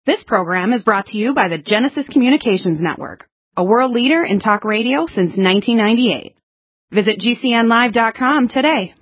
This program is brought to you by the Genesis Communications Network, a world leader in talk radio since 1998. Visit GCNlive.com today.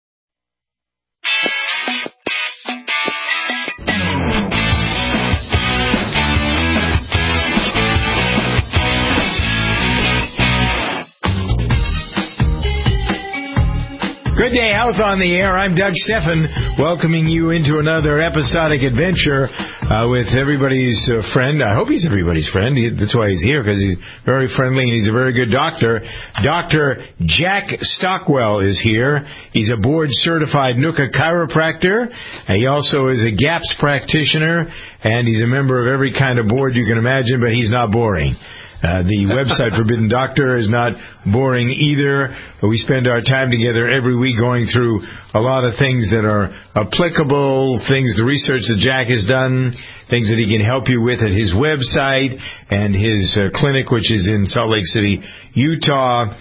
Good day, Health on the Air. I'm Doug Steffen, welcoming you into another episodic adventure with everybody's friend. I hope he's everybody's friend. That's why he's here, because he's very friendly and he's a very good doctor. Dr. Jack Stockwell is here. He's a board-certified NUCCA chiropractor. He also is a GAPS practitioner, and he's a member of every kind of board you can imagine, but he's not boring. The website Forbidden Doctor is not boring either. We spend our time together every week going through a lot of things that are applicable, things, the research that Jack has done, things that he can help you with at his website and his clinic, which is in Salt Lake City, Utah.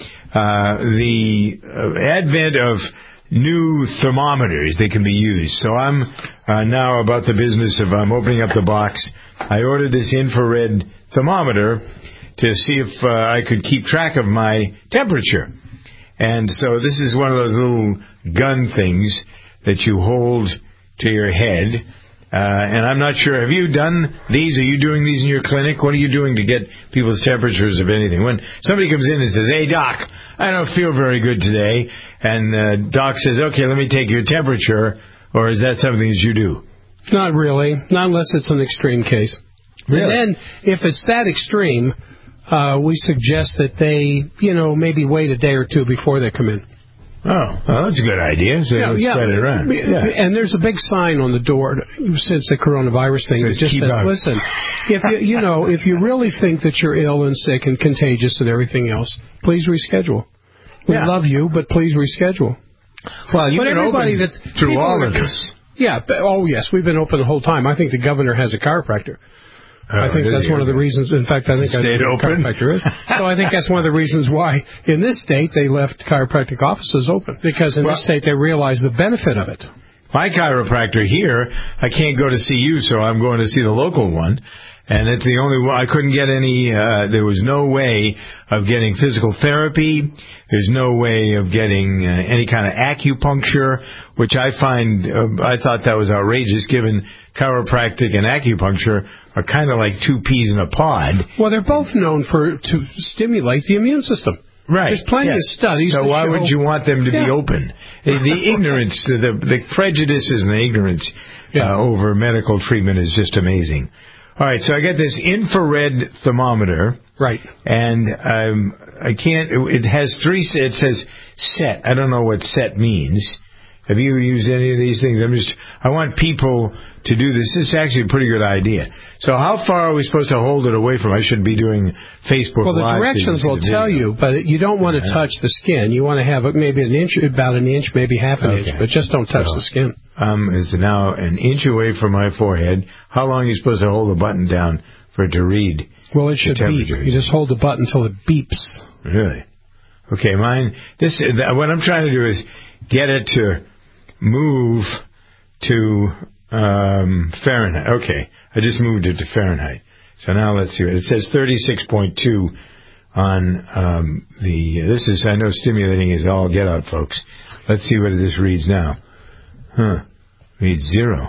The advent of new thermometers that can be used. So I'm now about the business of opening up the box. I ordered this infrared thermometer to see if I could keep track of my temperature. And so this is one of those little gun things that you hold to your head. And I'm not sure, have you done these? Are you doing these in your clinic? What are you doing to get people's temperatures of anything? When somebody comes in and says, "Hey, Doc, I don't feel very good today," and Doc says, "Okay, let me take your temperature," or is that something that you do? Not really, not unless it's an extreme case. Really? And then, if it's that extreme, we suggest that they, maybe wait a day or two before they come in. Oh, well, that's a good idea. So spread it around. Yeah. And there's a big sign on the door since the coronavirus thing that just says, "Listen, if you really think that you're ill and sick and contagious and everything else, please reschedule. We love you, but please reschedule." Well, you've been open through all of this. Yeah. Oh, yes, we've been open the whole time. I think the governor has a chiropractor. I think that's one of the reasons. In fact, I think stayed open. Chiropractor is. So I think that's one of the reasons why in this state they left chiropractic offices open, because in this state they realized the benefit of it. My chiropractor here, I can't go to see you, so I'm going to see the local one. And it's the only one. I couldn't get any, there was no way of getting physical therapy. There's no way of getting any kind of acupuncture, which I find, I thought that was outrageous, given chiropractic and acupuncture are kind of like two peas in a pod. Well, they're both known to stimulate the immune system. Right. There's plenty of studies. So why would you want them to be open? The ignorance, the prejudices and the ignorance over medical treatment is just amazing. All right, so I got this infrared thermometer. Right. And I can't, it has it says set. I don't know what set means. Have you used any of these things? I want people to do this. This is actually a pretty good idea. So how far are we supposed to hold it away from? I should be doing Facebook Live. Well, the directions will tell you, but you don't want to touch the skin. You want to have maybe about an inch, maybe half an inch, but just don't touch the skin. It's now an inch away from my forehead. How long are you supposed to hold the button down for it to read? Well, it should beep. You just hold the button until it beeps. Really? Okay, what I'm trying to do is get it to move to Fahrenheit. Okay, I just moved it to Fahrenheit. So now let's see. It says 36.2 on this is, I know stimulating is all get out, folks. Let's see what this reads now. Reads 0.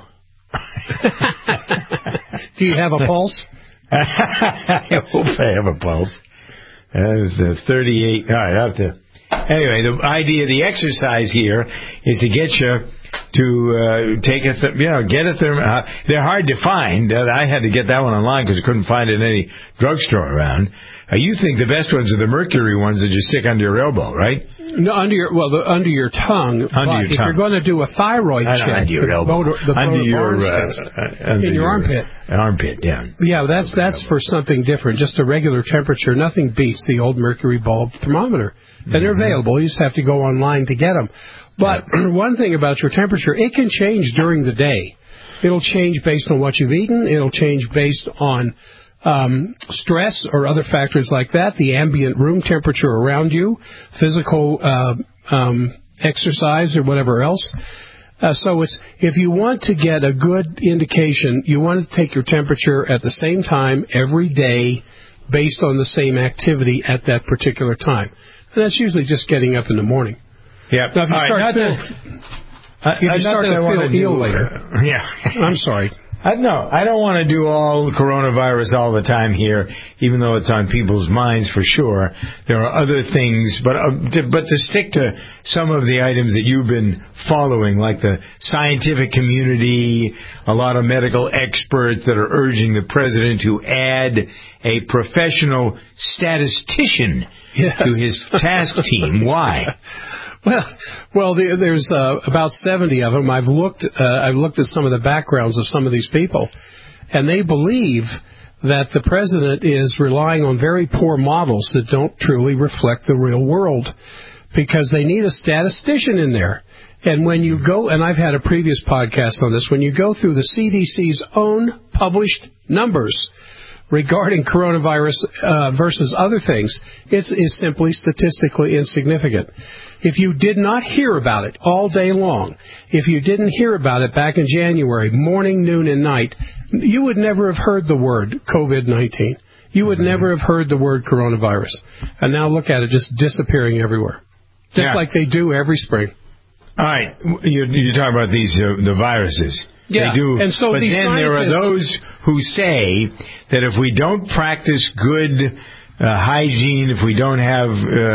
Do you have a pulse? I hope I have a pulse. That is 38. All right, I have to. Anyway, the idea, the exercise here is to get you to take get a thermometer. They're hard to find. I had to get that one online because I couldn't find it in any drugstore around. You think the best ones are the mercury ones that you stick under your elbow, right? No, under your tongue. If you're going to do a thyroid check, under your elbow, under your armpit. Armpit, yeah. Yeah, that's for something different. Just a regular temperature. Nothing beats the old mercury bulb thermometer, and they're available. You just have to go online to get them. But one thing about your temperature, it can change during the day. It'll change based on what you've eaten. It'll change based on stress or other factors like that, the ambient room temperature around you, physical exercise or whatever else. So if you want to get a good indication, you want to take your temperature at the same time every day based on the same activity at that particular time. And that's usually just getting up in the morning. Yeah. Now, if you start to feel ill later. Yeah. I'm sorry. No, I don't want to do all coronavirus all the time here, even though it's on people's minds for sure. There are other things, but to stick to some of the items that you've been following, like the scientific community, a lot of medical experts that are urging the president to add a professional statistician to his task team. Why? Well, there's about 70 of them. I've looked at some of the backgrounds of some of these people, and they believe that the president is relying on very poor models that don't truly reflect the real world, because they need a statistician in there. And when you go, and I've had a previous podcast on this, when you go through the CDC's own published numbers regarding coronavirus versus other things, it is simply statistically insignificant. If you did not hear about it all day long, if you didn't hear about it back in January, morning, noon, and night, you would never have heard the word COVID-19. You would never have heard the word coronavirus. And now look at it, just disappearing everywhere. Just like they do every spring. All right. You're talking about these the viruses. Yeah. They do. And so but then there are those who say that if we don't practice good hygiene, if we don't have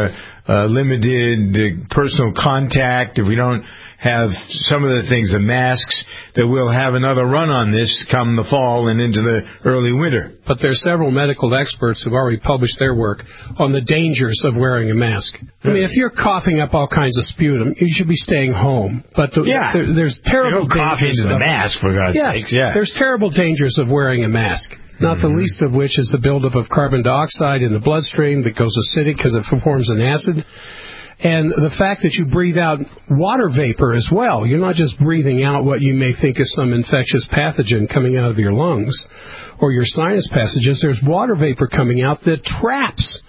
limited personal contact, if we don't have some of the things, the masks, that we'll have another run on this come the fall and into the early winter. But there are several medical experts who've already published their work on the dangers of wearing a mask. I mean, if you're coughing up all kinds of sputum, you should be staying home. But there's terrible dangers. Cough into the mask, for God's sakes. Yeah. There's terrible dangers of wearing a mask. Not the least of which is the buildup of carbon dioxide in the bloodstream that goes acidic because it forms an acid. And the fact that you breathe out water vapor as well. You're not just breathing out what you may think is some infectious pathogen coming out of your lungs or your sinus passages. There's water vapor coming out that traps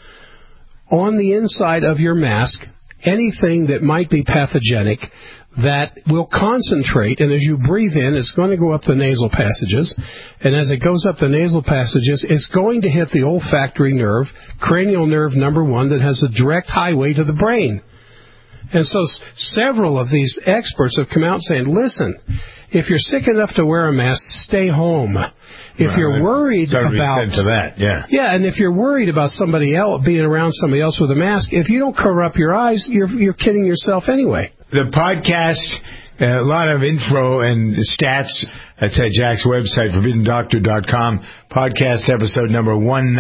on the inside of your mask anything that might be pathogenic that will concentrate, and as you breathe in, it's going to go up the nasal passages, and as it goes up the nasal passages, it's going to hit the olfactory nerve, cranial nerve number 1, that has a direct highway to the brain. And so several of these experts have come out saying, listen, if you're sick enough to wear a mask, stay home. If you're worried about and if you're worried about somebody else being around somebody else with a mask, if you don't cover up your eyes, you're kidding yourself anyway. The podcast, a lot of info and stats. That's at Jack's website, ForbiddenDoctor.com. Podcast episode number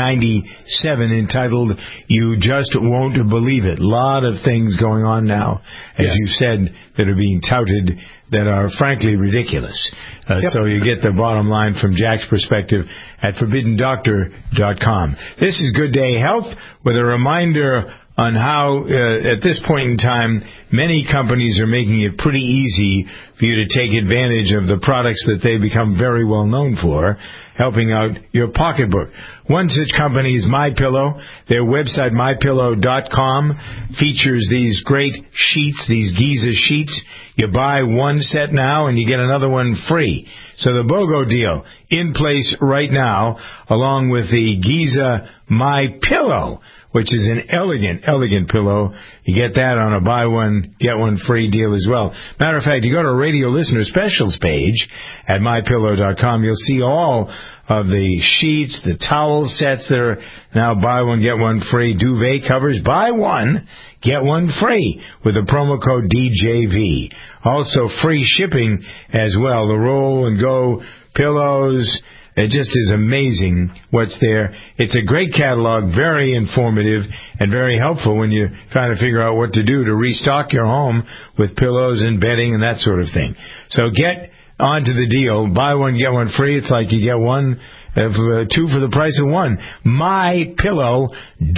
197, entitled "You Just Won't Believe It." A lot of things going on now, as you said, that are being touted that are frankly ridiculous. So you get the bottom line from Jack's perspective at ForbiddenDoctor.com. This is Good Day Health with a reminder on how, at this point in time, many companies are making it pretty easy for you to take advantage of the products that they become very well known for, helping out your pocketbook. One such company is MyPillow. Their website, MyPillow.com, features these great sheets, these Giza sheets. You buy one set now and you get another one free. So the BOGO deal in place right now, along with the Giza MyPillow, which is an elegant pillow. You get that on a buy one, get one free deal as well. Matter of fact, you go to a radio listener specials page at MyPillow.com. You'll see all of the sheets, the towel sets that are now buy one, get one free. Duvet covers, buy one, get one free with the promo code DJV. Also free shipping as well. The roll and go pillows. It just is amazing what's there. It's a great catalog, very informative, and very helpful when you're trying to figure out what to do to restock your home with pillows and bedding and that sort of thing. So get onto the deal. Buy one, get one free. It's like you get one, two for the price of one. MyPillow.com.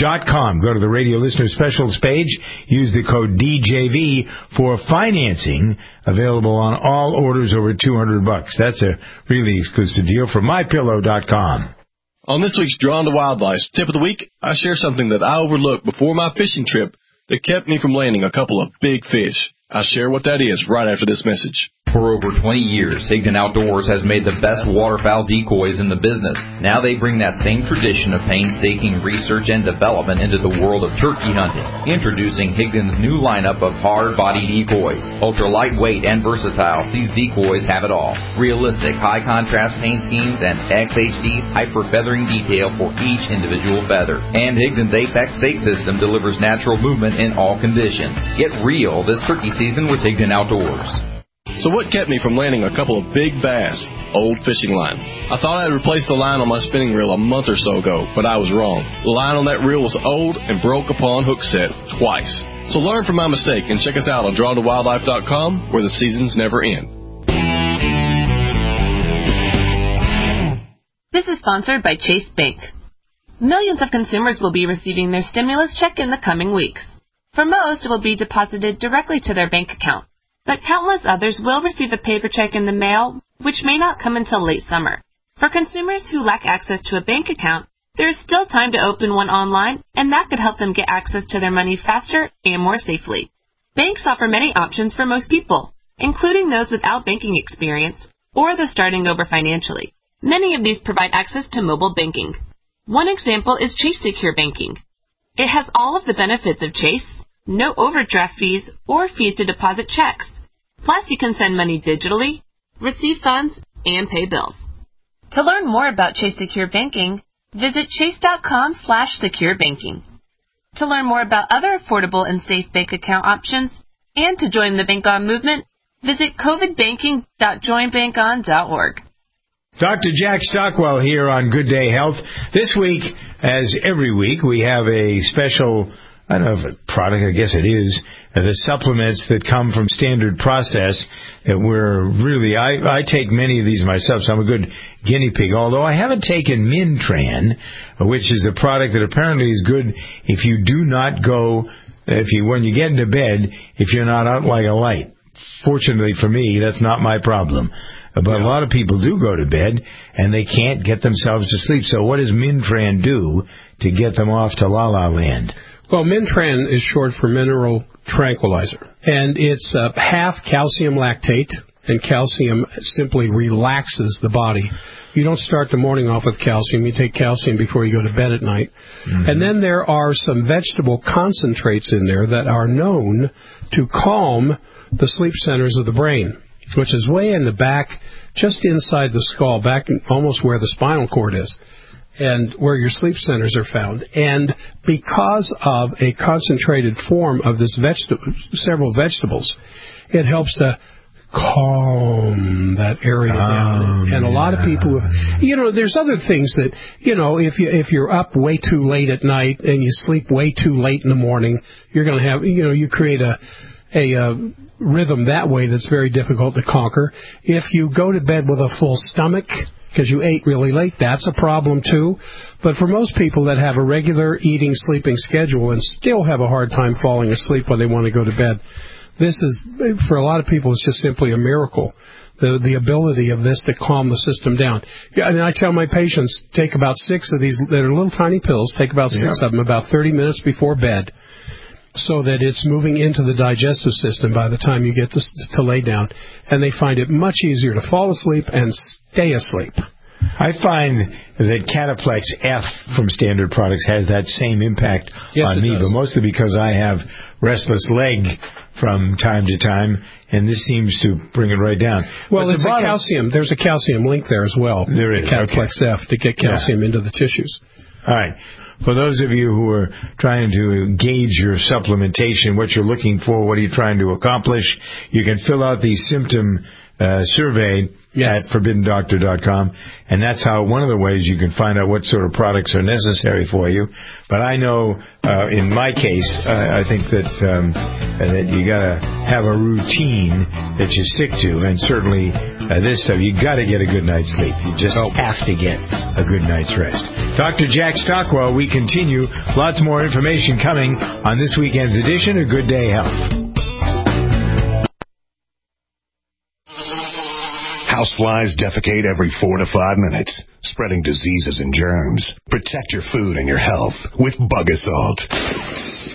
Go to the radio listener specials page. Use the code DJV for financing, available on all orders over $200. That's a really exclusive deal for MyPillow.com. On this week's Drawn to Wildlife Tip of the Week, I share something that I overlooked before my fishing trip that kept me from landing a couple of big fish. I'll share what that is right after this message. For over 20 years, Higdon Outdoors has made the best waterfowl decoys in the business. Now they bring that same tradition of painstaking research and development into the world of turkey hunting. Introducing Higdon's new lineup of hard-body decoys. Ultra lightweight and versatile, these decoys have it all. Realistic, high-contrast paint schemes and XHD hyper-feathering detail for each individual feather. And Higdon's Apex stake system delivers natural movement in all conditions. Get real this turkey season with Higdon Outdoors. So what kept me from landing a couple of big bass? Old fishing line. I thought I had replaced the line on my spinning reel a month or so ago, but I was wrong. The line on that reel was old and broke upon hook set twice. So learn from my mistake and check us out on drawntowildlife.com, where the seasons never end. This is sponsored by Chase Bank. Millions of consumers will be receiving their stimulus check in the coming weeks. For most, it will be deposited directly to their bank account. But countless others will receive a paper check in the mail, which may not come until late summer. For consumers who lack access to a bank account, there is still time to open one online, and that could help them get access to their money faster and more safely. Banks offer many options for most people, including those without banking experience or those starting over financially. Many of these provide access to mobile banking. One example is Chase Secure Banking. It has all of the benefits of Chase, no overdraft fees or fees to deposit checks. Plus, you can send money digitally, receive funds, and pay bills. To learn more about Chase Secure Banking, visit chase.com/securebanking. To learn more about other affordable and safe bank account options and to join the Bank On movement, visit covidbanking.joinbankon.org. Dr. Jack Stockwell here on Good Day Health. This week, as every week, we have a special, I don't know if a product, I guess it is, the supplements that come from Standard Process that I take many of these myself, so I'm a good guinea pig, although I haven't taken Mintran, which is a product that apparently is good if you do not go, when you get into bed, if you're not out like a light. Fortunately for me, that's not my problem. But a lot of people do go to bed, and they can't get themselves to sleep. So what does Mintran do to get them off to la-la land? Well, Mintran is short for mineral tranquilizer, and it's half calcium lactate, and calcium simply relaxes the body. You don't start the morning off with calcium. You take calcium before you go to bed at night. Mm-hmm. And then there are some vegetable concentrates in there that are known to calm the sleep centers of the brain, which is way in the back, just inside the skull, back almost where the spinal cord is, and where your sleep centers are found. And because of a concentrated form of this several vegetables, it helps to calm that area down. And a lot of people, there's other things that, if you're up way too late at night and you sleep way too late in the morning, you're going to have, you create a rhythm that way that's very difficult to conquer. If you go to bed with a full stomach because you ate really late, that's a problem too. But for most people that have a regular eating, sleeping schedule and still have a hard time falling asleep when they want to go to bed, this is, for a lot of people, it's just simply a miracle. The ability of this to calm the system down. And I tell my patients, take about 6 of these, that are little tiny pills, take about 6 of them about 30 minutes before bed, so that it's moving into the digestive system by the time you get to lay down. And they find it much easier to fall asleep and stay asleep. I find that Cataplex F from Standard Products has that same impact on me, but mostly because I have restless leg from time to time, and this seems to bring it right down. Well, there's a calcium link there as well. There is. Cataplex F to get calcium into the tissues. All right. For those of you who are trying to gauge your supplementation, what you're looking for, what are you trying to accomplish, you can fill out the symptom survey at ForbiddenDoctor.com, and that's one of the ways you can find out what sort of products are necessary for you. But I know, in my case, I think that you got to have a routine that you stick to, and certainly this stuff, you got to get a good night's sleep. You just have to get a good night's rest. Dr. Jack Stockwell, we continue. Lots more information coming on this weekend's edition of Good Day Health. Houseflies defecate every 4 to 5 minutes, spreading diseases and germs. Protect your food and your health with Bug-A-Salt.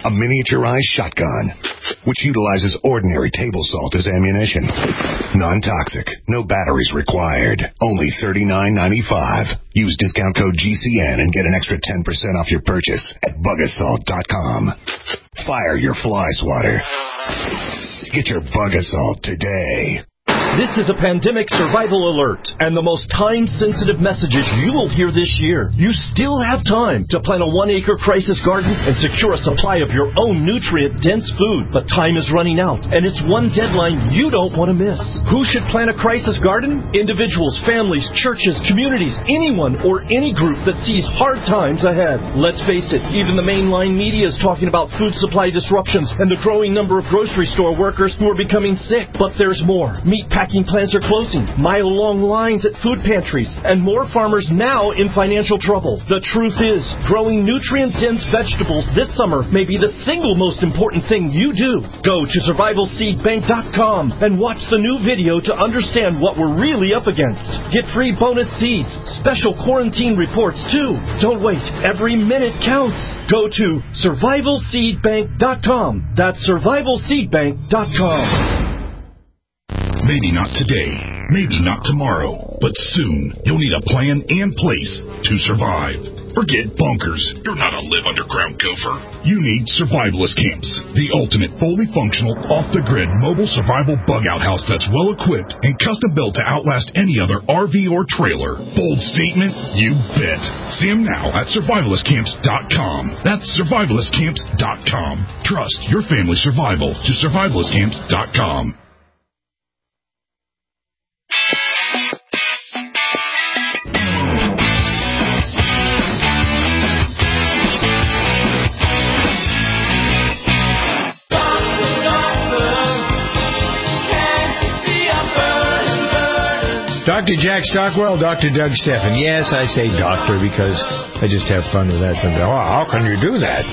a miniaturized shotgun, which utilizes ordinary table salt as ammunition. Non-toxic, no batteries required, only $39.95. Use discount code GCN and get an extra 10% off your purchase at Bug-A-Salt.com. Fire your fly swatter. Get your Bug-A-Salt today. This is a pandemic survival alert, and the most time-sensitive messages you will hear this year. You still have time to plant a 1-acre crisis garden and secure a supply of your own nutrient-dense food. But time is running out, and it's one deadline you don't want to miss. Who should plant a crisis garden? Individuals, families, churches, communities, anyone or any group that sees hard times ahead. Let's face it, even the mainline media is talking about food supply disruptions and the growing number of grocery store workers who are becoming sick. But there's more. Meatpacking plants are closing, mile-long lines at food pantries, and more farmers now in financial trouble. The truth is, growing nutrient-dense vegetables this summer may be the single most important thing you do. Go to survivalseedbank.com and watch the new video to understand what we're really up against. Get free bonus seeds, special quarantine reports too. Don't wait. Every minute counts. Go to survivalseedbank.com. That's survivalseedbank.com. Maybe not today, maybe not tomorrow, but soon you'll need a plan and place to survive. Forget bunkers. You're not a live underground gopher. You need Survivalist Camps, the ultimate fully functional, off-the-grid mobile survival bug-out house that's well-equipped and custom-built to outlast any other RV or trailer. Bold statement? You bet. See them now at survivalistcamps.com. That's survivalistcamps.com. Trust your family's survival to survivalistcamps.com. Dr. Jack Stockwell, Dr. Doug Steffen. Yes, I say doctor because I just have fun with that sometimes. Oh, how can you do that?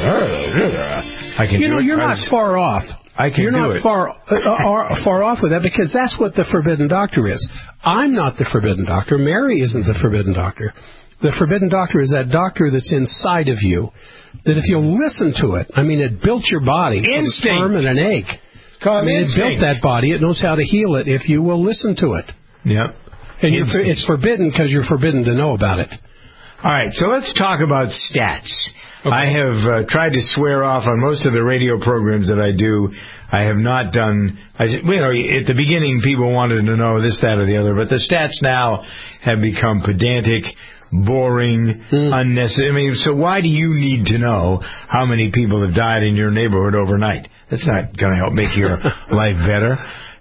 I can do it. You're not far off. You're not far off with that because that's what the forbidden doctor is. I'm not the forbidden doctor. Mary isn't the forbidden doctor. The forbidden doctor is that doctor that's inside of you that if you'll listen to it, I mean, it built your body from a sperm and an egg. It built that body. It knows how to heal it if you will listen to it. Yep. And it's forbidden because you're forbidden to know about it. All right, so let's talk about stats. Okay. I have tried to swear off on most of the radio programs that I do. I have not done, at the beginning people wanted to know this, that, or the other, but the stats now have become pedantic, boring, unnecessary. I mean, so why do you need to know how many people have died in your neighborhood overnight? That's not going to help make your life better.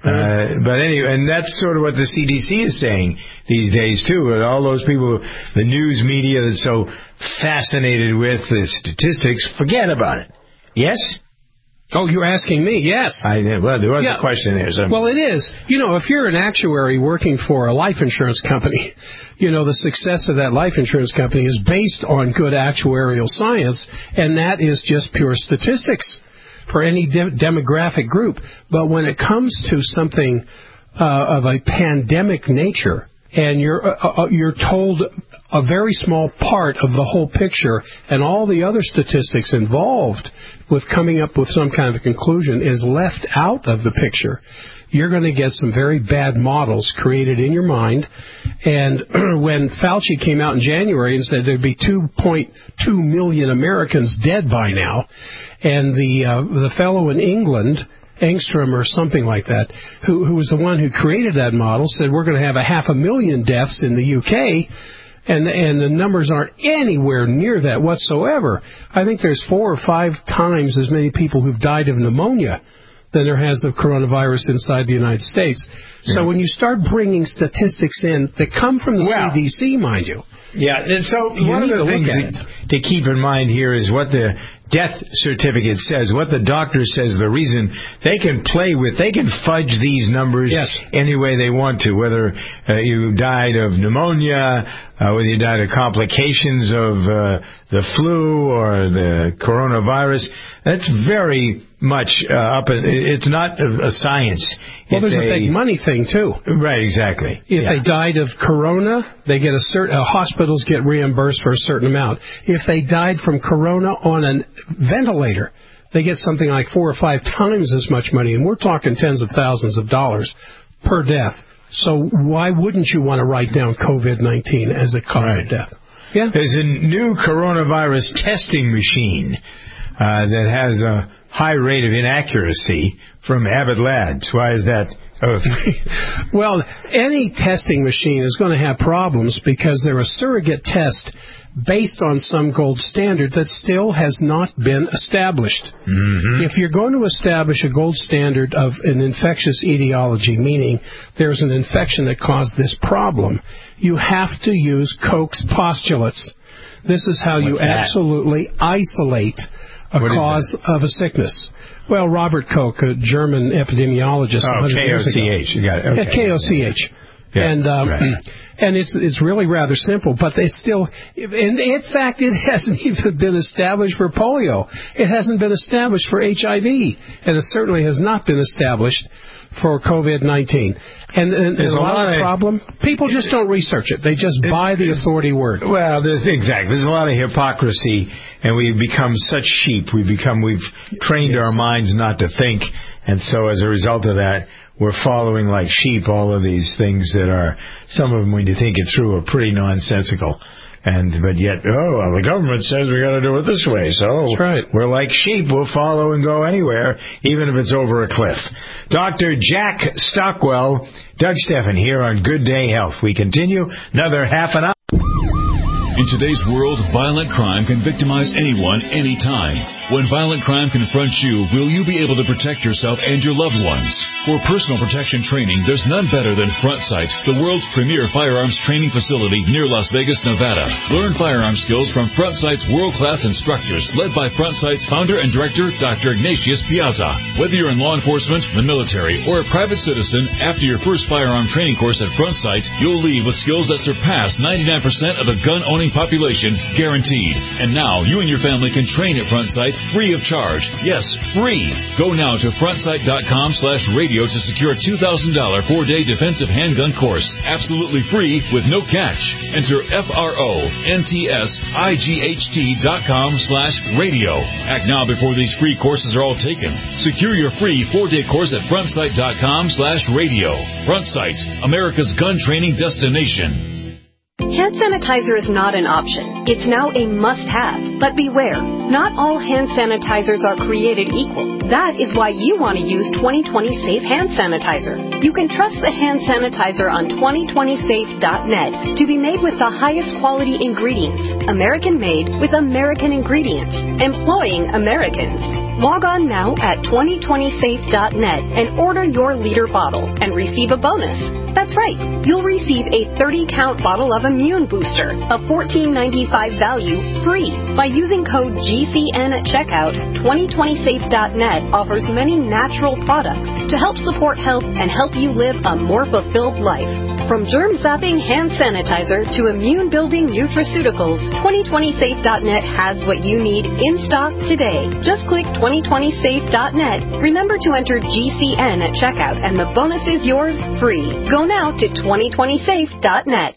But anyway, and that's sort of what the CDC is saying these days, too. All those people, the news media that's so fascinated with the statistics, forget about it. Yes? Oh, you're asking me? Yes. There was a question there. So. Well, it is. If you're an actuary working for a life insurance company, the success of that life insurance company is based on good actuarial science, and that is just pure statistics for any demographic group. But when it comes to something of a pandemic nature, and you're told a very small part of the whole picture, and all the other statistics involved with coming up with some kind of a conclusion is left out of the picture, you're going to get some very bad models created in your mind. And when Fauci came out in January and said there'd be 2.2 million Americans dead by now, and the fellow in England, Engstrom or something like that, who was the one who created that model, said we're going to have 500,000 deaths in the UK, and the numbers aren't anywhere near that whatsoever. I think there's 4 or 5 times as many people who've died of pneumonia than there has of coronavirus inside the United States. Yeah. So when you start bringing statistics in that come from the CDC, mind you. Yeah, and so one of the things to keep in mind here is what the death certificate says, what the doctor says. The reason they can fudge these numbers any way they want to, whether you died of pneumonia, whether you died of complications of the flu or the coronavirus. That's very much it's not a science. Well, there's a big money thing too. Right, exactly. If they died of corona, they get hospitals get reimbursed for a certain amount. If they died from corona on a ventilator, they get something like 4 or 5 times as much money, and we're talking tens of thousands of dollars per death. So why wouldn't you want to write down COVID-19 as a cause of death? Yeah. There's a new coronavirus testing machine that has a high rate of inaccuracy from Abbott Labs. Why is that? Well, any testing machine is going to have problems because they're a surrogate test based on some gold standard that still has not been established. Mm-hmm. If you're going to establish a gold standard of an infectious etiology, meaning there's an infection that caused this problem, you have to use Koch's postulates. This is how you absolutely isolate a cause of a sickness. Well, Robert Koch, a German epidemiologist. K-O-C-H. You got it. Okay. K-O-C-H. Yeah, and it's really rather simple, but it's still, in fact, it hasn't even been established for polio. It hasn't been established for HIV, and it certainly has not been established for COVID-19. And there's a lot of problem. People just don't research it. They just buy the authority word. Well, there's a lot of hypocrisy, and we've become such sheep. We've trained our minds not to think, and so as a result of that, we're following like sheep all of these things that are, some of them, when you think it through, are pretty nonsensical. But yet, the government says we got to do it this way. So that's right. We're like sheep. We'll follow and go anywhere, even if it's over a cliff. Dr. Jack Stockwell, Doug Stephan here on Good Day Health. We continue another half an hour. In today's world, violent crime can victimize anyone, anytime. When violent crime confronts you, will you be able to protect yourself and your loved ones? For personal protection training, there's none better than FrontSight, the world's premier firearms training facility near Las Vegas, Nevada. Learn firearm skills from FrontSight's world-class instructors, led by FrontSight's founder and director, Dr. Ignatius Piazza. Whether you're in law enforcement, the military, or a private citizen, after your first firearm training course at FrontSight, you'll leave with skills that surpass 99% of the gun-owning population, guaranteed. And now, you and your family can train at FrontSight free of charge. Yes, free. Go now to frontsight.com/radio to secure a $2,000 4-day defensive handgun course. Absolutely free with no catch. Enter FRONTSIGHT.com/radio. Act now before these free courses are all taken. Secure your free 4-day course at frontsight.com/radio. FrontSight, America's gun training destination. Hand sanitizer is not an option. It's now a must-have. But beware, not all hand sanitizers are created equal. That is why you want to use 2020 Safe Hand Sanitizer. You can trust the hand sanitizer on 2020safe.net to be made with the highest quality ingredients, American-made with American ingredients, employing Americans. Log on now at 2020safe.net and order your liter bottle and receive a bonus. That's right. You'll receive a 30-count bottle of Immune Booster, a $14.95 value, free. By using code GCN at checkout, 2020safe.net offers many natural products to help support health and help you live a more fulfilled life. From germ-zapping hand sanitizer to immune-building nutraceuticals, 2020safe.net has what you need in stock today. Just click 2020safe.net. Remember to enter GCN at checkout, and the bonus is yours free. Go now to 2020safe.net.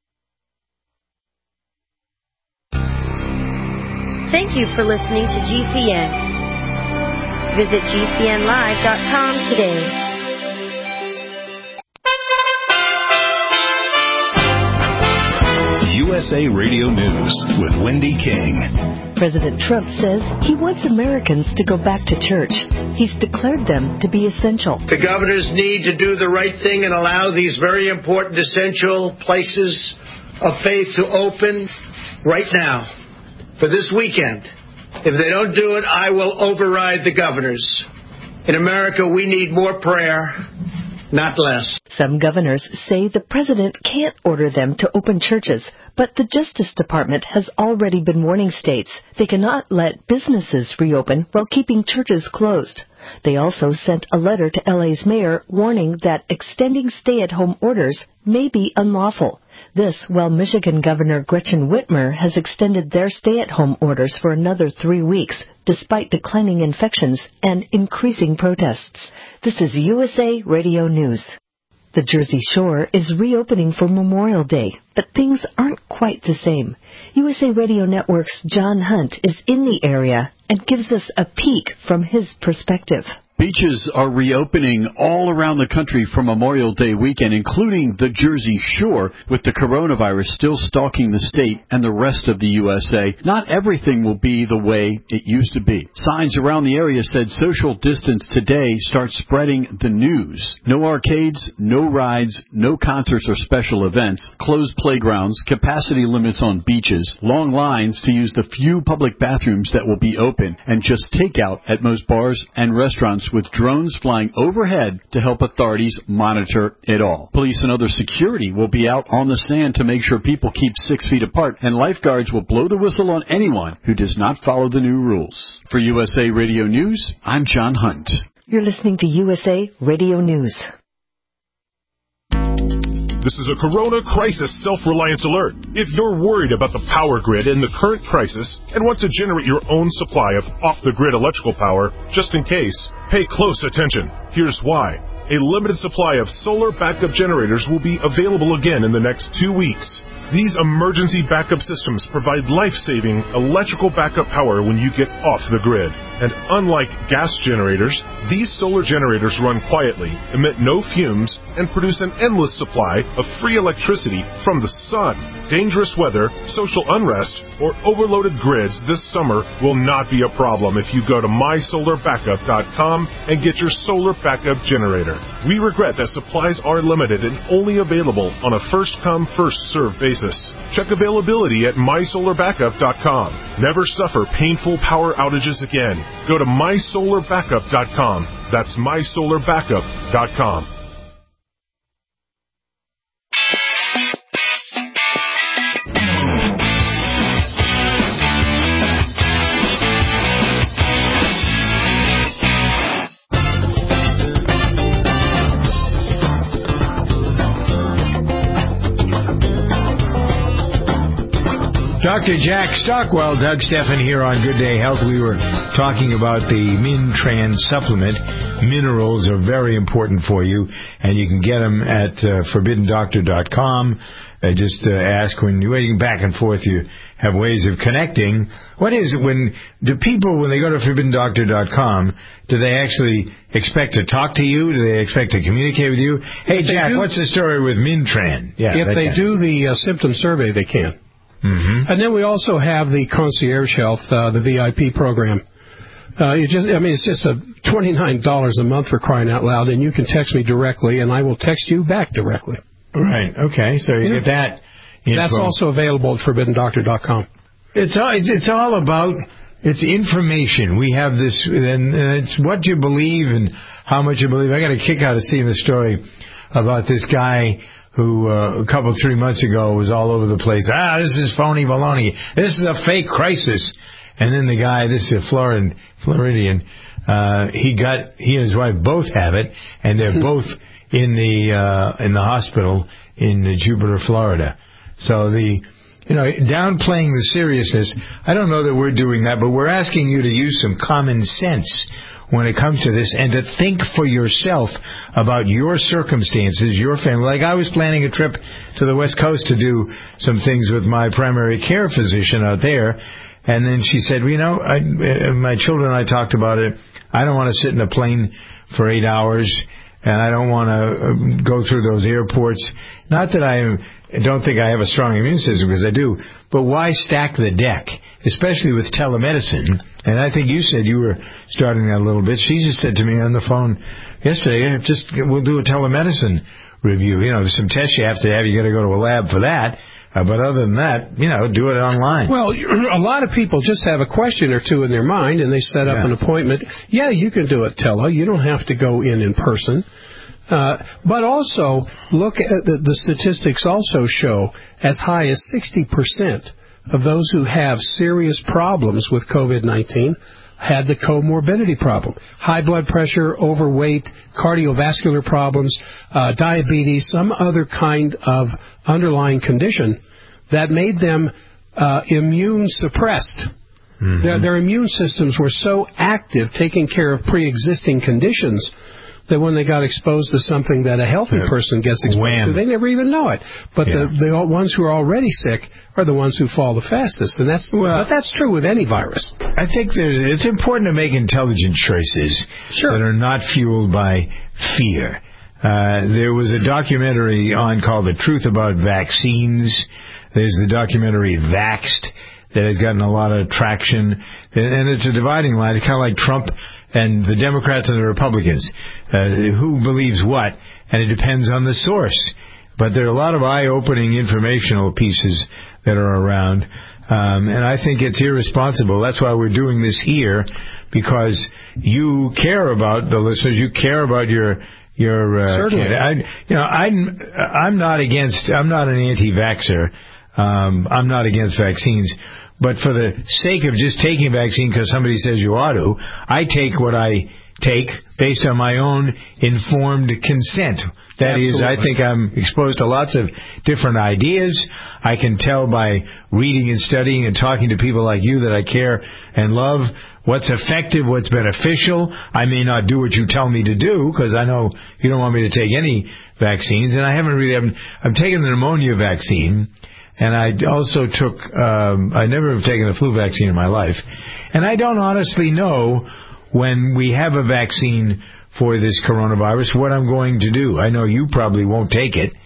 Thank you for listening to GCN. Visit GCNlive.com today. USA Radio News with Wendy King. President Trump says he wants Americans to go back to church. He's declared them to be essential. The governors need to do the right thing and allow these very important essential places of faith to open right now for this weekend. If they don't do it, I will override the governors. In America, we need more prayer, not less. Some governors say the president can't order them to open churches, but the Justice Department has already been warning states they cannot let businesses reopen while keeping churches closed. They also sent a letter to LA's mayor warning that extending stay-at-home orders may be unlawful. This while Michigan Governor Gretchen Whitmer has extended their stay-at-home orders for another 3 weeks, despite declining infections and increasing protests. This is USA Radio News. The Jersey Shore is reopening for Memorial Day, but things aren't quite the same. USA Radio Network's John Hunt is in the area and gives us a peek from his perspective. Beaches are reopening all around the country for Memorial Day weekend, including the Jersey Shore, with the coronavirus still stalking the state and the rest of the USA. Not everything will be the way it used to be. Signs around the area said social distance today starts spreading the news. No arcades, no rides, no concerts or special events, closed playgrounds, capacity limits on beaches, long lines to use the few public bathrooms that will be open, and just takeout at most bars and restaurants, with drones flying overhead to help authorities monitor it all. Police and other security will be out on the sand to make sure people keep 6 feet apart, and lifeguards will blow the whistle on anyone who does not follow the new rules. For USA Radio News, I'm John Hunt. You're listening to USA Radio News. This is a Corona Crisis Self-Reliance Alert. If you're worried about the power grid in the current crisis and want to generate your own supply of off-the-grid electrical power, just in case, pay close attention. Here's why. A limited supply of solar backup generators will be available again in the next 2 weeks. These emergency backup systems provide life-saving electrical backup power when you get off the grid. And unlike gas generators, these solar generators run quietly, emit no fumes, and produce an endless supply of free electricity from the sun. Dangerous weather, social unrest, or overloaded grids this summer will not be a problem if you go to mysolarbackup.com and get your solar backup generator. We regret that supplies are limited and only available on a first-come, first-served basis. Check availability at mysolarbackup.com. Never suffer painful power outages again. Go to mysolarbackup.com. That's mysolarbackup.com. Dr. Jack Stockwell, Doug Stephan here on Good Day Health. We were talking about the MinTrans supplement. Minerals are very important for you, and you can get them at ForbiddenDoctor.com. Just ask when you're waiting back and forth. You have ways of connecting. Do people, when they go to ForbiddenDoctor.com, do they actually expect to talk to you? Do they expect to communicate with you? Hey, Jack, what's the story with MinTrans? Yeah, if they do the symptom survey, they can. Mm-hmm. And then we also have the Concierge Health, the VIP program. It's just $29 a month, for crying out loud, and you can text me directly, and I will text you back directly. Right. Okay. So you get that info. That's also available at ForbiddenDoctor.com. It's all about information. We have this, and it's what you believe and how much you believe. I got a kick out of seeing the story about this guy who a couple 3 months ago was all over the place. This is phony baloney. This is a fake crisis. And then the guy, this is a Floridian, he and his wife both have it, and they're both in the hospital in Jupiter, Florida. So downplaying the seriousness, I don't know that we're doing that, but we're asking you to use some common sense when it comes to this, and to think for yourself about your circumstances, your family. Like I was planning a trip to the West Coast to do some things with my primary care physician out there, and then she said, my children and I talked about it. I don't want to sit in a plane for 8 hours, and I don't want to go through those airports. Not that I don't think I have a strong immune system, because I do, but why stack the deck, especially with telemedicine? And I think you said you were starting that a little bit. She just said to me on the phone yesterday, we'll do a telemedicine review. There's some tests you have to have. You got to go to a lab for that. But other than that, do it online. Well, a lot of people just have a question or two in their mind, and they set up an appointment. Yeah, you can do it tele. You don't have to go in person. But also, look at the statistics also show as high as 60% of those who have serious problems with COVID-19 had the comorbidity problem. High blood pressure, overweight, cardiovascular problems, diabetes, some other kind of underlying condition that made them immune suppressed. Mm-hmm. Their immune systems were so active taking care of pre-existing conditions that when they got exposed to something that a healthy person gets exposed to, they never even know it. But the ones who are already sick are the ones who fall the fastest, and but that's true with any virus. I think it's important to make intelligent choices that are not fueled by fear. There was a documentary called The Truth About Vaccines. There's the documentary Vaxxed that has gotten a lot of traction, and it's a dividing line. It's kind of like Trump and the Democrats and the Republicans. Who believes what, and it depends on the source. But there are a lot of eye-opening informational pieces that are around, and I think it's irresponsible. That's why we're doing this here, because you care about the listeners. You care about your certainly. I'm not an anti-vaxxer. I'm not against vaccines. But for the sake of just taking a vaccine because somebody says you ought to, I take what I take based on my own informed consent. That is, I think I'm exposed to lots of different ideas. I can tell by reading and studying and talking to people like you that I care and love what's effective, what's beneficial. I may not do what you tell me to do because I know you don't want me to take any vaccines. And I I've taken the pneumonia vaccine. And I also took, I never have taken a flu vaccine in my life. And I don't honestly know when we have a vaccine for this coronavirus what I'm going to do. I know you probably won't take it.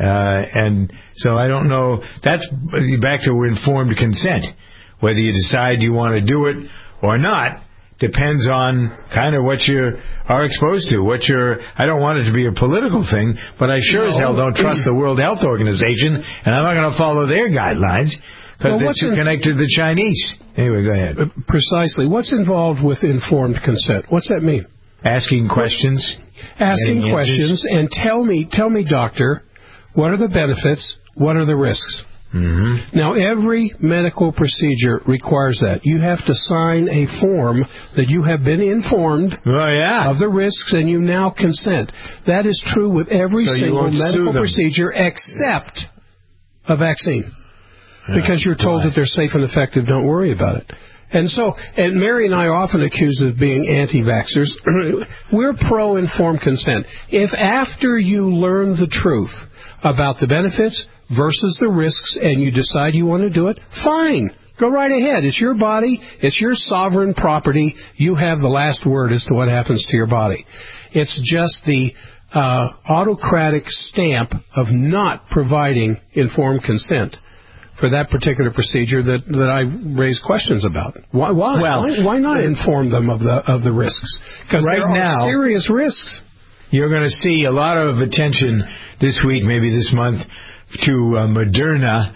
And so I don't know. That's back to informed consent. Whether you decide you want to do it or not depends on kind of what you are exposed to. I don't want it to be a political thing, but I sure as hell don't trust the World Health Organization, and I'm not going to follow their guidelines because they're too connected to the Chinese. Anyway, go ahead. Precisely. What's involved with informed consent? What's that mean? Asking questions. Asking questions, and tell me, doctor, what are the benefits? What are the risks? Mm-hmm. Now, every medical procedure requires that. You have to sign a form that you have been informed of the risks and you now consent. That is true with every single medical procedure except a vaccine. Because you're told that they're safe and effective, don't worry about it. And Mary and I are often accused of being anti-vaxxers. We're pro-informed consent. If after you learn the truth about the benefits versus the risks and you decide you want to do it, fine. Go right ahead. It's your body. It's your sovereign property. You have the last word as to what happens to your body. It's just the autocratic stamp of not providing informed consent for that particular procedure that I raise questions about. Why? Why not inform them of the risks? Because there are serious risks. You're going to see a lot of attention this week, maybe this month, to Moderna,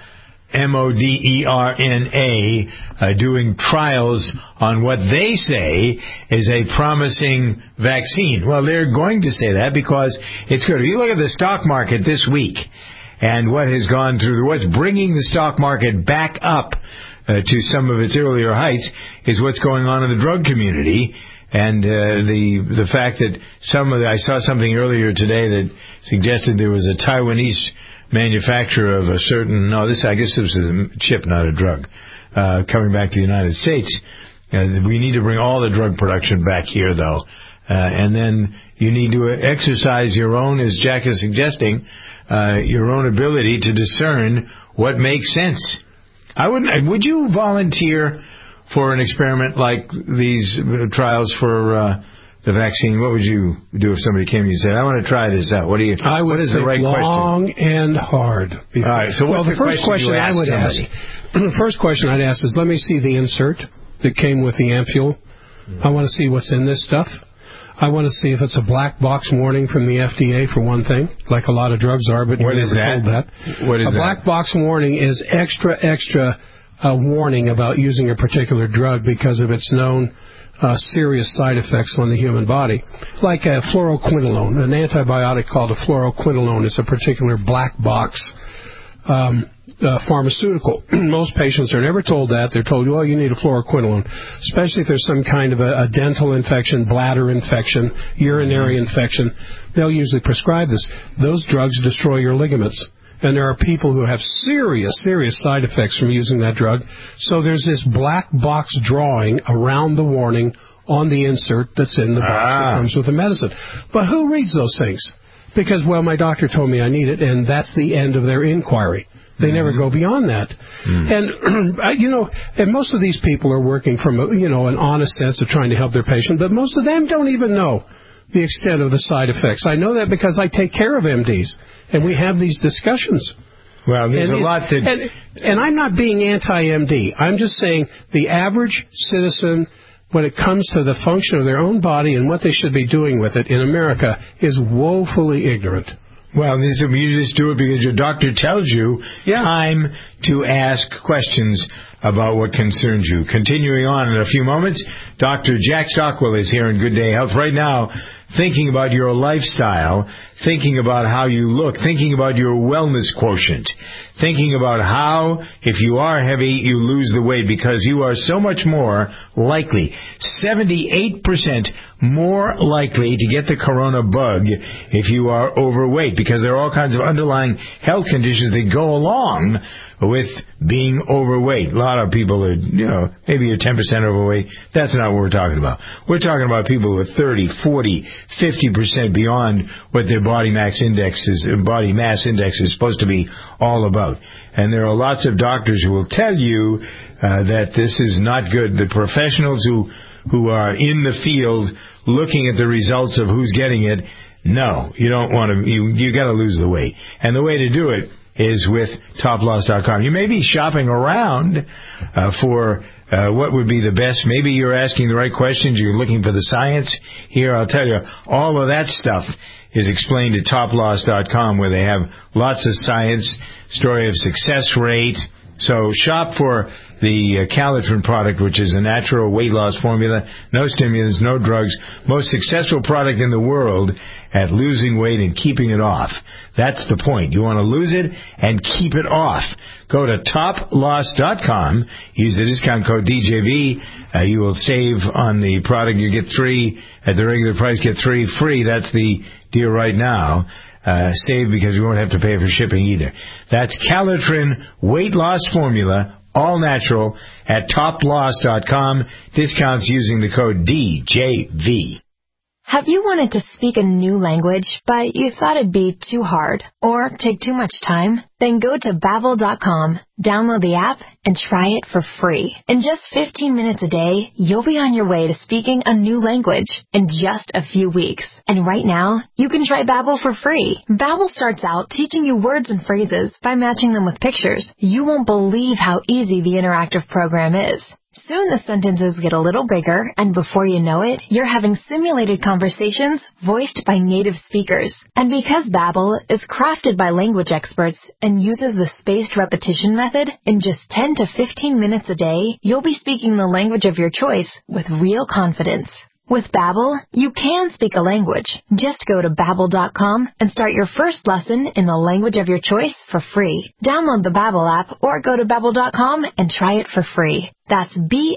Moderna, doing trials on what they say is a promising vaccine. Well, they're going to say that because it's good. If you look at the stock market this week and what has gone through, what's bringing the stock market back up to some of its earlier heights is what's going on in the drug community. And the fact that I saw something earlier today that suggested there was a Taiwanese manufacturer of a certain, I guess this was a chip, not a drug, coming back to the United States. We need to bring all the drug production back here, though. And then you need to exercise your own, as Jack is suggesting, your own ability to discern what makes sense. Would you volunteer for an experiment like these trials for the vaccine? What would you do if somebody came to you and said, I want to try this out? What is the right question? Long and hard. All right, so the first question I would ask, the first question I'd ask is, let me see the insert that came with the ampule. I want to see what's in this stuff. I want to see if it's a black box warning from the FDA, for one thing, like a lot of drugs are, but you're never told that. What is that? A black box warning is extra warning about using a particular drug because of its known serious side effects on the human body. Like fluoroquinolone, an antibiotic called a fluoroquinolone is a particular black box pharmaceutical. Most patients are never told that. They're told, well, you need a fluoroquinolone, especially if there's some kind of a dental infection, bladder infection, urinary infection. They'll usually prescribe this. Those drugs destroy your ligaments. and there are people who have serious side effects from using that drug. So there's this black box drawing around the warning on the insert that's in the box that comes with the medicine. But who reads those things? Because, well, my doctor told me I need it, and that's the end of their inquiry. They never go beyond that. And, and most of these people are working from, an honest sense of trying to help their patient, but most of them don't even know the extent of the side effects. I know that because I take care of MDs, and we have these discussions. Well, there's a lot that... And I'm not being anti-MD. I'm just saying the average citizen, when it comes to the function of their own body and what they should be doing with it in America, is woefully ignorant. Well, you just do it because your doctor tells you time to ask questions about what concerns you. Continuing on in a few moments, Dr. Jack Stockwell is here in Good Day Health right now, thinking about your lifestyle, thinking about how you look, thinking about your wellness quotient, thinking about how, if you are heavy, you lose the weight, because you are so much more likely, 78% more likely to get the corona bug if you are overweight, because there are all kinds of underlying health conditions that go along with being overweight. A lot of people are, maybe you're 10% overweight. That's not what we're talking about. We're talking about people who are 30, 40, 50% beyond what their body mass index is supposed to be all about. And there are lots of doctors who will tell you that this is not good. The professionals who are in the field looking at the results of who's getting it, no, you don't want to. You got to lose the weight, and the way to do it is with toploss.com. You may be shopping around for what would be the best. Maybe you're asking the right questions. You're looking for the science. Here, I'll tell you, all of that stuff is explained at toploss.com, where they have lots of science, story of success rate. So shop for the Calitrin product, which is a natural weight loss formula, no stimulants, no drugs, most successful product in the world at losing weight and keeping it off. That's the point. You want to lose it and keep it off. Go to toploss.com. Use the discount code DJV. You will save on the product. You get 3 at the regular price, get 3 free. That's the deal right now. Save because you won't have to pay for shipping either. That's Calitrin weight loss formula, all natural, at toploss.com. Discounts using the code DJV. Have you wanted to speak a new language, but you thought it'd be too hard or take too much time? Then go to Babbel.com, download the app, and try it for free. In just 15 minutes a day, you'll be on your way to speaking a new language in just a few weeks. And right now, you can try Babbel for free. Babbel starts out teaching you words and phrases by matching them with pictures. You won't believe how easy the interactive program is. Soon the sentences get a little bigger, and before you know it, you're having simulated conversations voiced by native speakers. And because Babbel is crafted by language experts and uses the spaced repetition method, in just 10 to 15 minutes a day, you'll be speaking the language of your choice with real confidence. With Babbel, you can speak a language. Just go to Babbel.com and start your first lesson in the language of your choice for free. Download the Babbel app or go to Babbel.com and try it for free. That's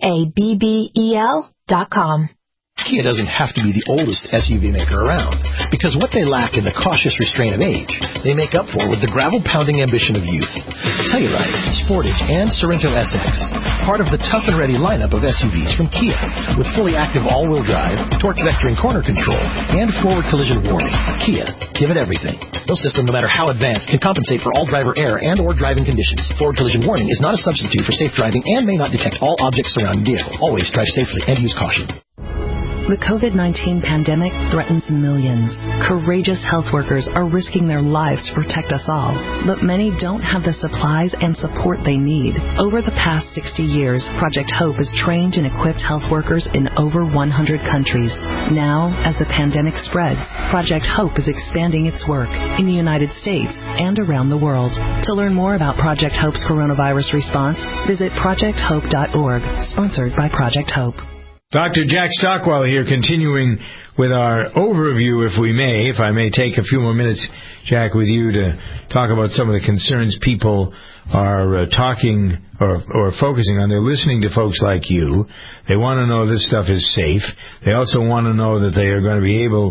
Babbel.com. Kia doesn't have to be the oldest SUV maker around, because what they lack in the cautious restraint of age, they make up for with the gravel-pounding ambition of youth. Telluride, Sportage, and Sorento SX, part of the tough and ready lineup of SUVs from Kia, with fully active all-wheel drive, torque vectoring corner control, and forward collision warning. Kia, give it everything. No system, no matter how advanced, can compensate for all driver error and or driving conditions. Forward collision warning is not a substitute for safe driving and may not detect all objects surrounding vehicle. Always drive safely and use caution. The COVID-19 pandemic threatens millions. Courageous health workers are risking their lives to protect us all, but many don't have the supplies and support they need. Over the past 60 years, Project Hope has trained and equipped health workers in over 100 countries. Now, as the pandemic spreads, Project Hope is expanding its work in the United States and around the world. To learn more about Project Hope's coronavirus response, visit projecthope.org, sponsored by Project Hope. Dr. Jack Stockwell here, continuing with our overview, if I may take a few more minutes, Jack, with you to talk about some of the concerns people are talking or focusing on. They're listening to folks like you. They want to know this stuff is safe. They also want to know that they are going to be able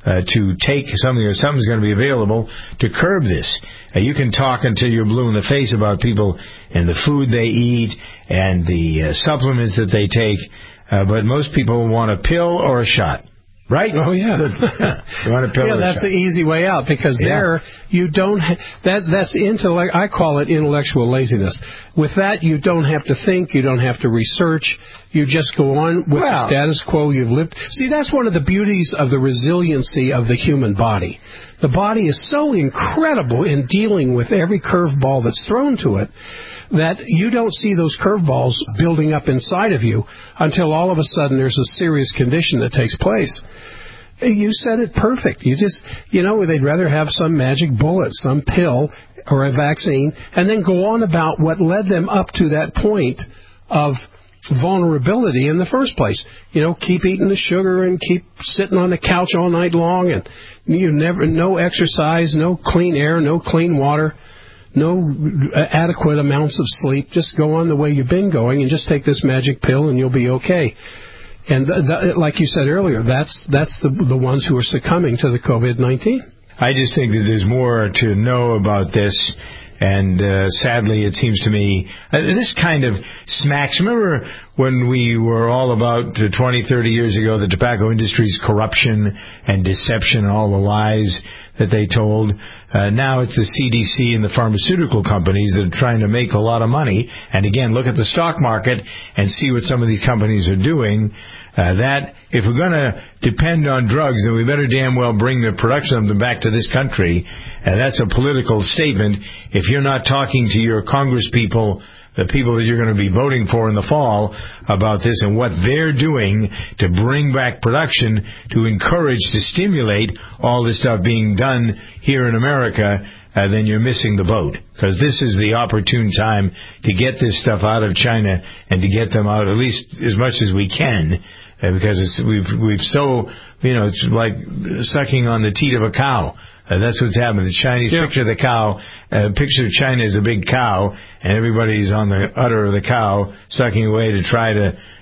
to take something, or something's going to be available to curb this. You can talk until you're blue in the face about people and the food they eat and the supplements that they take, but most people want a pill or a shot. Right? Oh, yeah. You want a pill? Yeah, that's the easy way out, because there you don't. That's intellect. I call it intellectual laziness. With that, you don't have to think. You don't have to research. You just go on with the status quo you've lived. See, that's one of the beauties of the resiliency of the human body. The body is so incredible in dealing with every curveball that's thrown to it that you don't see those curveballs building up inside of you until all of a sudden there's a serious condition that takes place. You said it perfect. You just, they'd rather have some magic bullet, some pill, or a vaccine, and then go on about what led them up to that point of vulnerability in the first place. Keep eating the sugar and keep sitting on the couch all night long, and no exercise, no clean air, no clean water, no adequate amounts of sleep. Just go on the way you've been going and just take this magic pill and you'll be okay. And like you said earlier, that's the ones who are succumbing to the COVID-19. I just think that there's more to know about this. And sadly, it seems to me, this kind of smacks. Remember when we were all about 20, 30 years ago, the tobacco industry's corruption and deception and all the lies that they told? Now it's the CDC and the pharmaceutical companies that are trying to make a lot of money. And again, look at the stock market and see what some of these companies are doing. That if we're going to depend on drugs, then we better damn well bring the production of them back to this country. That's a political statement. If you're not talking to your congresspeople, the people that you're going to be voting for in the fall, about this and what they're doing to bring back production, to encourage, to stimulate all this stuff being done here in America, then you're missing the boat. Because this is the opportune time to get this stuff out of China and to get them out at least as much as we can. Because we've so, it's like sucking on the teat of a cow. That's what's happened. The Chinese picture the cow, picture China as a big cow, and everybody's on the udder of the cow, sucking away to try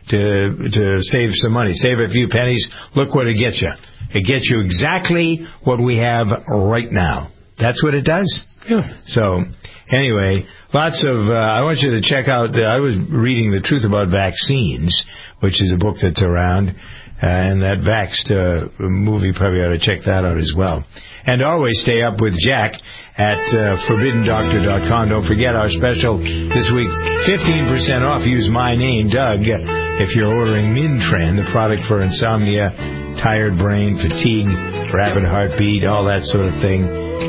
to save some money, save a few pennies. Look what it gets you. It gets you exactly what we have right now. That's what it does. Yeah. So, anyway, lots of, I want you to check out, I was reading The Truth About Vaccines, which is a book that's around, and that Vaxxed movie, probably ought to check that out as well. And always stay up with Jack at ForbiddenDoctor.com. Don't forget our special this week, 15% off. Use my name, Doug, if you're ordering Mintran, the product for insomnia, tired brain, fatigue, rapid heartbeat, all that sort of thing.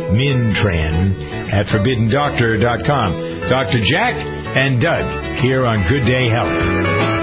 Mintran at ForbiddenDoctor.com. Dr. Jack and Doug here on Good Day Health.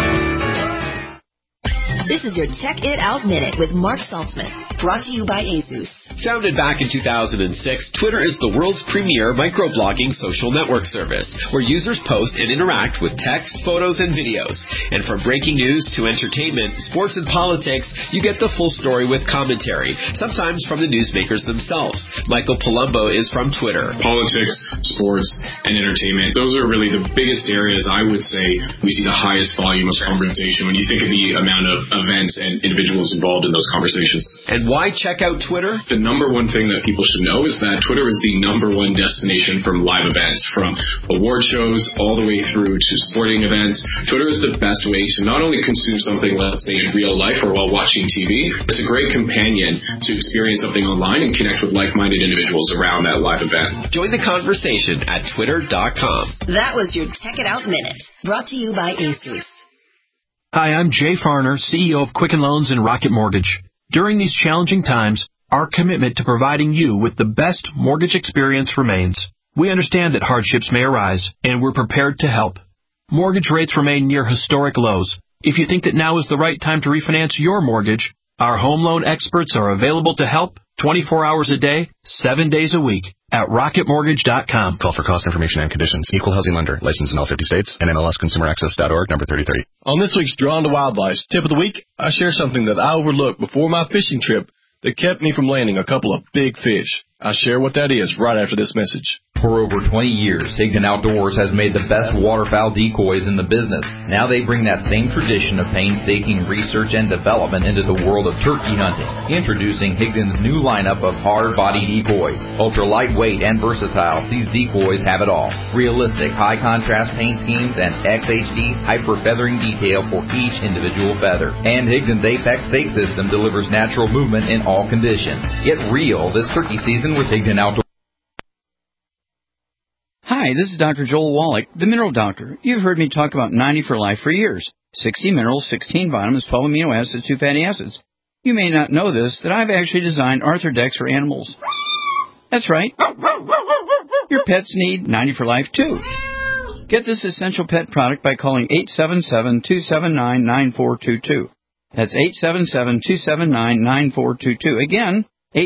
This is your Check It Out Minute with Mark Saltzman, brought to you by ASUS. Founded back in 2006, Twitter is the world's premier microblogging social network service, where users post and interact with text, photos, and videos. And from breaking news to entertainment, sports, and politics, you get the full story with commentary, sometimes from the newsmakers themselves. Michael Palumbo is from Twitter. Politics, sports, and entertainment, those are really the biggest areas I would say we see the highest volume of conversation when you think of the amount of events and individuals involved in those conversations. And why check out Twitter? The number one thing that people should know is that Twitter is the number one destination for live events, from award shows all the way through to sporting events. Twitter is the best way to not only consume something, let's say, in real life or while watching TV, it's a great companion to experience something online and connect with like-minded individuals around that live event. Join the conversation at Twitter.com. That was your Check It Out Minute, brought to you by ASUS. Hi, I'm Jay Farner, CEO of Quicken Loans and Rocket Mortgage. During these challenging times, our commitment to providing you with the best mortgage experience remains. We understand that hardships may arise, and we're prepared to help. Mortgage rates remain near historic lows. If you think that now is the right time to refinance your mortgage, our home loan experts are available to help 24 hours a day, 7 days a week at rocketmortgage.com. Call for cost information and conditions. Equal housing lender. Licensed in all 50 states. And NMLSConsumerAccess.org, number 3030. On this week's Drawn to Wildlife Tip of the Week, I share something that I overlooked before my fishing trip that kept me from landing a couple of big fish. I'll share what that is right after this message. For over 20 years, Higdon Outdoors has made the best waterfowl decoys in the business. Now they bring that same tradition of painstaking research and development into the world of turkey hunting. Introducing Higdon's new lineup of hard-body decoys. Ultra lightweight and versatile, these decoys have it all. Realistic, high-contrast paint schemes and XHD hyper-feathering detail for each individual feather. And Higdon's Apex stake system delivers natural movement in all conditions. Get real this turkey season with Higdon Outdoors. Hi, this is Dr. Joel Wallach, the Mineral Doctor. You've heard me talk about 90 for Life for years. 60 minerals, 16 vitamins, 12 amino acids, 2 fatty acids. You may not know this, that I've actually designed Arthrodex for animals. That's right. Your pets need 90 for Life, too. Get this essential pet product by calling 877-279-9422. That's 877-279-9422. Again,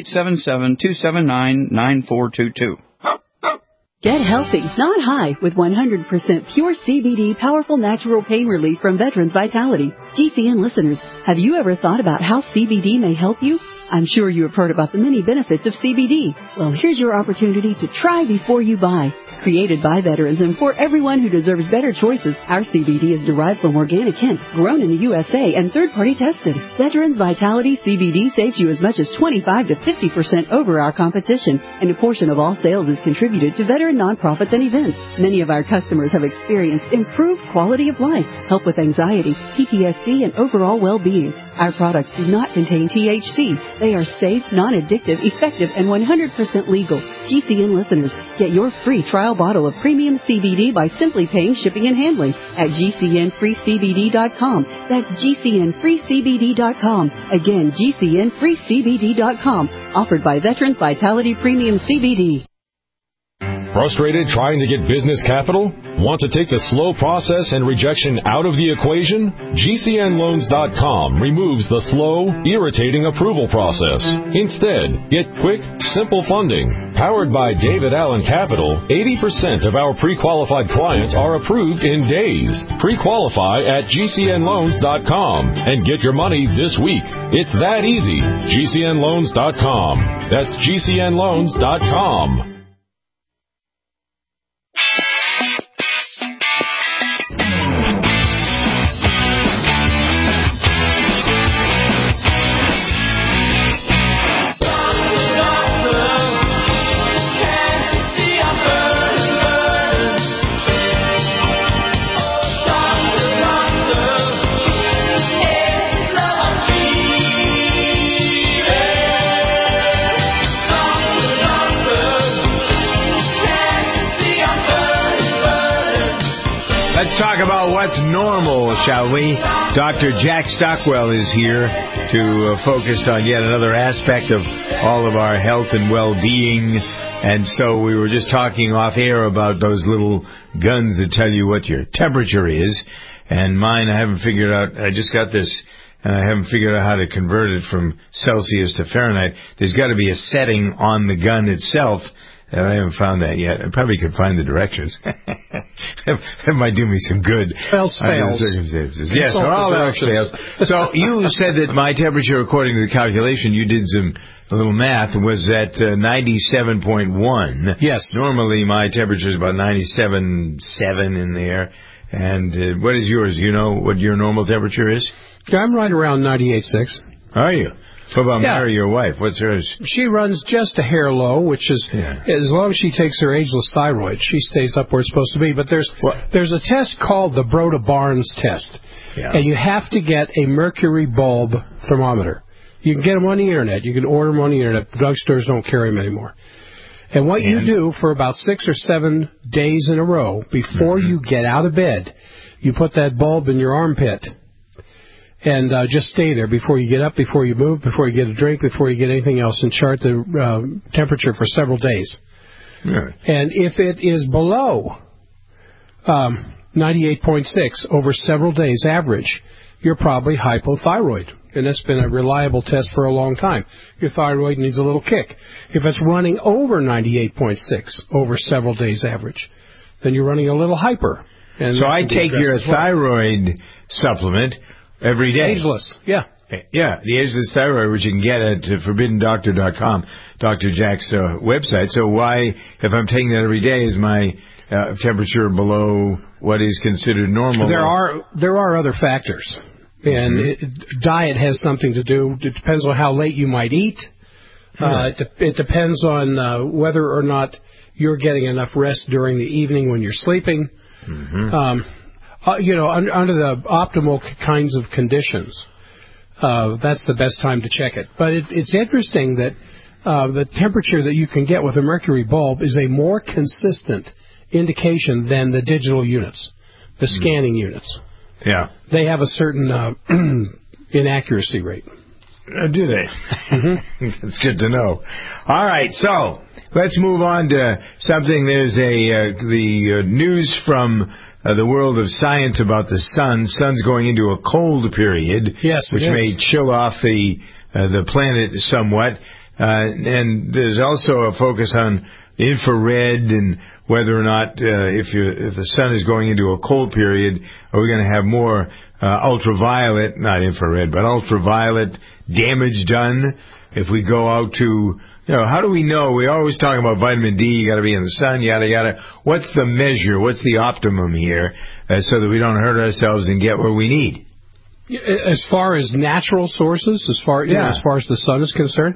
877-279-9422. Get healthy, not high, with 100% pure CBD powerful natural pain relief from Veterans Vitality. GCN listeners, have you ever thought about how CBD may help you? I'm sure you have heard about the many benefits of CBD. Well, here's your opportunity to try before you buy. Created by veterans and for everyone who deserves better choices, our CBD is derived from organic hemp, grown in the USA and third-party tested. Veterans Vitality CBD saves you as much as 25 to 50% over our competition, and a portion of all sales is contributed to veteran nonprofits and events. Many of our customers have experienced improved quality of life, help with anxiety, PTSD, and overall well-being. Our products do not contain THC. They are safe, non-addictive, effective, and 100% legal. GCN listeners, get your free trial bottle of premium CBD by simply paying shipping and handling at GCNFreeCBD.com. That's GCNFreeCBD.com. Again, GCNFreeCBD.com. Offered by Veterans Vitality Premium CBD. Frustrated trying to get business capital? Want to take the slow process and rejection out of the equation? GCNLoans.com removes the slow, irritating approval process. Instead, get quick, simple funding. Powered by David Allen Capital, 80% of our pre-qualified clients are approved in days. Pre-qualify at GCNLoans.com and get your money this week. It's that easy. GCNLoans.com. That's GCNLoans.com. Let's talk about what's normal, shall we? Dr. Jack Stockwell is here to focus on yet another aspect of all of our health and well-being. And so we were just talking off air about those little guns that tell you what your temperature is. And mine, I haven't figured out. I just got this, and I haven't figured out how to convert it from Celsius to Fahrenheit. There's got to be a setting on the gun itself. I haven't found that yet. I probably could find the directions. That might do me some good. Else fails. Circumstances. Yes, all else fails. So you said that my temperature, according to the calculation, you did a little math, was at 97.1. Yes. Normally my temperature is about 97.7 in there. And what is yours? You know what your normal temperature is? Yeah, I'm right around 98.6. Are you? What about Mary, your wife? What's hers? She runs just a hair low, which is, as long as she takes her ageless thyroid, she stays up where it's supposed to be. But there's a test called the Broda-Barnes test, and you have to get a mercury bulb thermometer. You can get them on the Internet. You can order them on the Internet. Drugstores don't carry them anymore. And what you do for about 6 or 7 days in a row, before you get out of bed, you put that bulb in your armpit. And just stay there before you get up, before you move, before you get a drink, before you get anything else, and chart the temperature for several days. Yeah. And if it is below 98.6 over several days average, you're probably hypothyroid. And that's been a reliable test for a long time. Your thyroid needs a little kick. If it's running over 98.6 over several days average, then you're running a little hyper. And so I take your thyroid supplement every day. Ageless, yeah. Yeah, the ageless thyroid, which you can get at ForbiddenDoctor.com, Dr. Jack's website. So why, if I'm taking that every day, is my temperature below what is considered normal? There are other factors, and diet has something to do. It depends on how late you might eat. It depends on whether or not you're getting enough rest during the evening when you're sleeping. Under the optimal kinds of conditions, that's the best time to check it. But it's interesting that the temperature that you can get with a mercury bulb is a more consistent indication than the digital units, the scanning units. Yeah. They have a certain inaccuracy rate. Do they? That's good to know. All right, so let's move on to something. There's the news from the world of science about the sun. Sun's going into a cold period, which may chill off the planet somewhat. And there's also a focus on infrared and whether or not if the sun is going into a cold period, are we going to have more ultraviolet, not infrared, but ultraviolet damage done if we go out to, how do we know? We always talk about vitamin D, you got to be in the sun, yada, yada. What's the measure? What's the optimum here so that we don't hurt ourselves and get where we need? As far as natural sources, as far as the sun is concerned,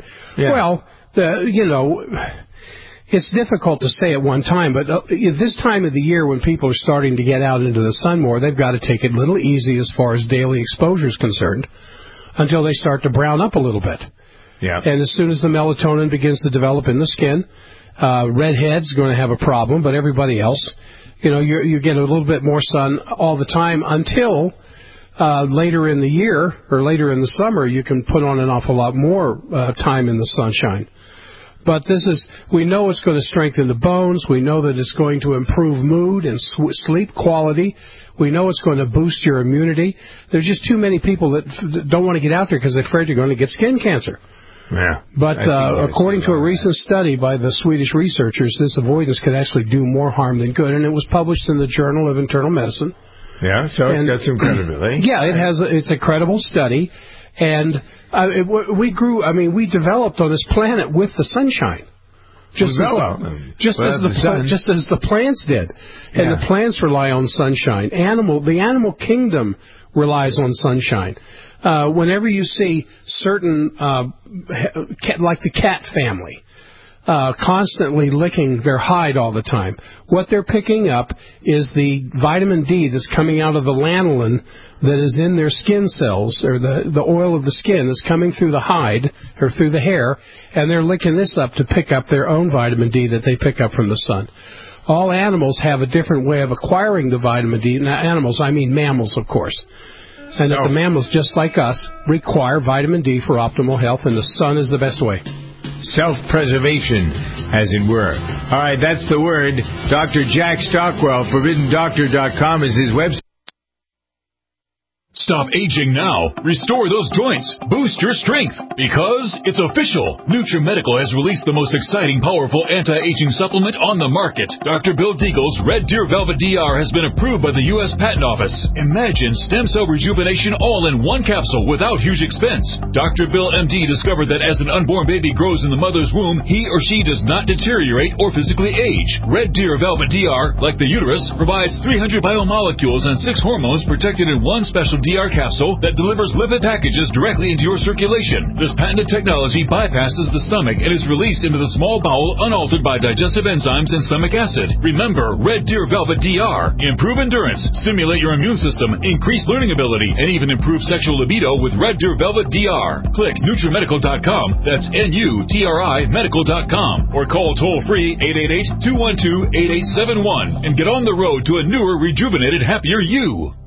it's difficult to say at one time, but this time of the year when people are starting to get out into the sun more, they've got to take it a little easy as far as daily exposure is concerned until they start to brown up a little bit. Yeah. And as soon as the melatonin begins to develop in the skin, redhead's going to have a problem, but everybody else, you get a little bit more sun all the time until later in the year or later in the summer you can put on an awful lot more time in the sunshine. But we know it's going to strengthen the bones. We know that it's going to improve mood and sleep quality. We know it's going to boost your immunity. There's just too many people that don't want to get out there because they're afraid they're going to get skin cancer. Yeah. But according to a recent study by the Swedish researchers, this avoidance could actually do more harm than good, and it was published in the Journal of Internal Medicine. Yeah, so it's got some credibility. Yeah, it's a credible study. And we developed on this planet with the sunshine. Just as the plants did. And the plants rely on sunshine. The animal kingdom relies on sunshine. Whenever you see certain, like the cat family, constantly licking their hide all the time, what they're picking up is the vitamin D that's coming out of the lanolin that is in their skin cells, or the oil of the skin is coming through the hide or through the hair, and they're licking this up to pick up their own vitamin D that they pick up from the sun. All animals have a different way of acquiring the vitamin D. Now, animals, I mean mammals, of course. And that the mammals, just like us, require vitamin D for optimal health, and the sun is the best way. Self-preservation, as it were. All right, that's the word. Dr. Jack Stockwell, ForbiddenDoctor.com is his website. Stop aging now. Restore those joints. Boost your strength. Because it's official. NutriMedical has released the most exciting, powerful anti-aging supplement on the market. Dr. Bill Deagle's Red Deer Velvet DR has been approved by the U.S. Patent Office. Imagine stem cell rejuvenation all in one capsule without huge expense. Dr. Bill MD discovered that as an unborn baby grows in the mother's womb, he or she does not deteriorate or physically age. Red Deer Velvet DR, like the uterus, provides 300 biomolecules and 6 hormones protected in one special DR capsule that delivers lipid packages directly into your circulation. This patented technology bypasses the stomach and is released into the small bowel unaltered by digestive enzymes and stomach acid. Remember, Red Deer Velvet DR. Improve endurance, stimulate your immune system, increase learning ability, and even improve sexual libido with Red Deer Velvet DR. Click NutriMedical.com, that's NUTRI Medical.com, or call toll-free 888-212-8871 and get on the road to a newer, rejuvenated, happier you.